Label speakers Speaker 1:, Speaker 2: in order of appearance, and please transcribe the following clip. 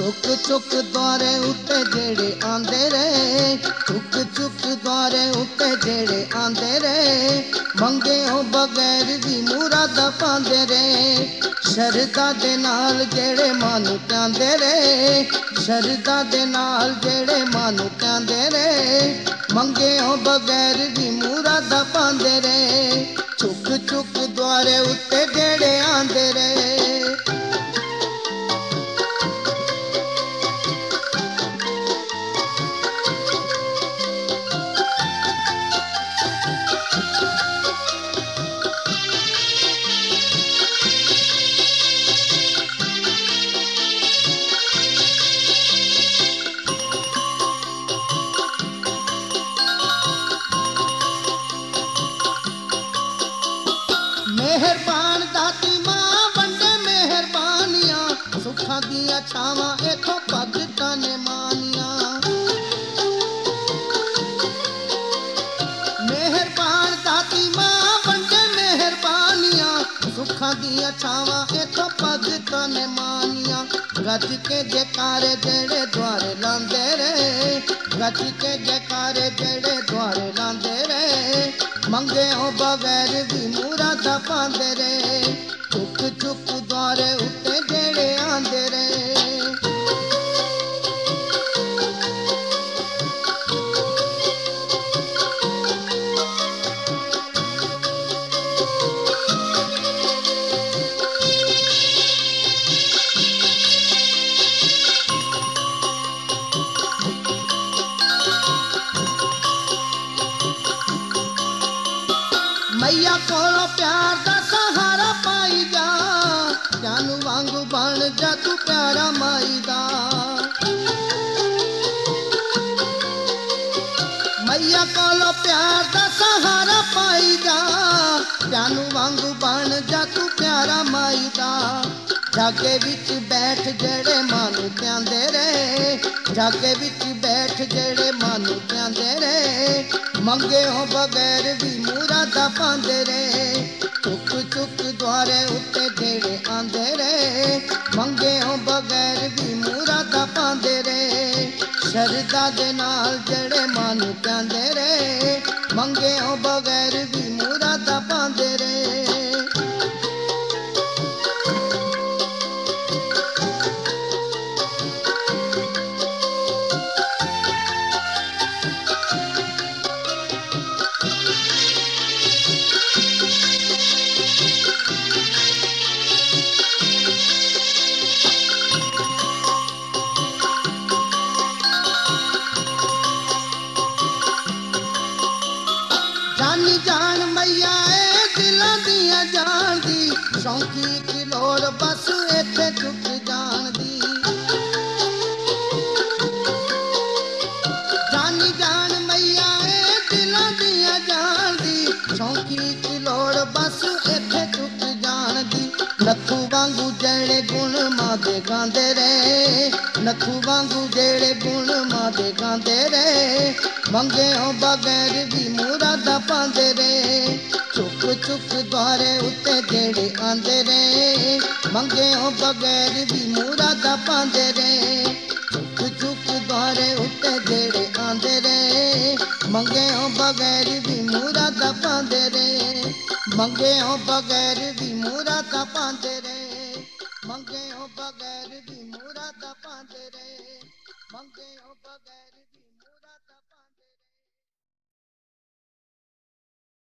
Speaker 1: चुक चुक द्वारे उत्ते जेड़े आंदे रे, चुक चुक द्वारे उत्ते जेड़े आंदे रे, मंगे हो बगैर भी मुरादा पांदे रे। शरदा दे नाल जेड़े मानू प्यांदे रे, शरदा दे नाल जेड़े मानू प्यांदे रे, मंगे हो बगैर भी मुरादा पांदे रे। चुक चुक द्वारे उत्ते जेड़े आंदे रे। मेहरबान दाती मां बंदे मेहरबानियां, सुखा दिया छावां इथों भगतां ने मानियां। मेहरबान दाती मां बंदे मेहरबानियां, सुखा दिया छावां इथों भगतां ने मानियां। गज के जयकारे जेड़े द्वारे लांदे रे, गज के जयकारे जेड़े द्वारे लांदे रे, मंगे हो बगैर भी मुरादा पांदे रे। चुक चुक द्वारे उत्ते जेड़े आंदे रे। मैया कोलों प्यार दा सहारा पाई जा, जानू वांगू बन जा तू प्यारा माई दा। मैया कोलों प्यार दा सहारा पाई जा, जानू वांगू बन जा तू प्यारा माई दा। जागे विच बैठ जेड़े मानू प्यांदे रे, जागे विच बैठ जेड़े मानू प्यांदे रे, मंगे हो बगैर भी मुरादा पांदे रे। चुक चुक द्वारे उत्ते जेड़े आंदे रे, मंगे हो बगैर भी मुरादा पांदे रे। शरदा दे नाल जेड़े मानू प्यांदे रे, मंगे हो बगैर भी मुरादा पांदे रे। जानी जान मैया ए दिलां दियां जान दी, शौकी की लोड़ बस इत्थे चुक जान दी। जानी जान मैया ए दिलां दियां जान दी, शौकी की लोड़ बस इत्थे चुक जान दी। नथू वांगू जेड़े गुण मां दे गांदे रे, नथू वांगू जेड़े गुण मां दे गांदे रे, मंगे हो बगैर भी मुरादा पांदे रे। चुक चुक द्वारे उत्ते जेड़े आंदे रे, मंगे हो बगैर भी मुरादा पांदे रे। चुक चुक द्वारे उत्ते जेड़े आंदे रे, मंगे हो बगैर भी मुरादा पांदे रे। मंगे हो बगैर भी मुरादा पांदे रे, मंगे हो बगैर भी मुरादा पांदे रे, मंगे हो बगैर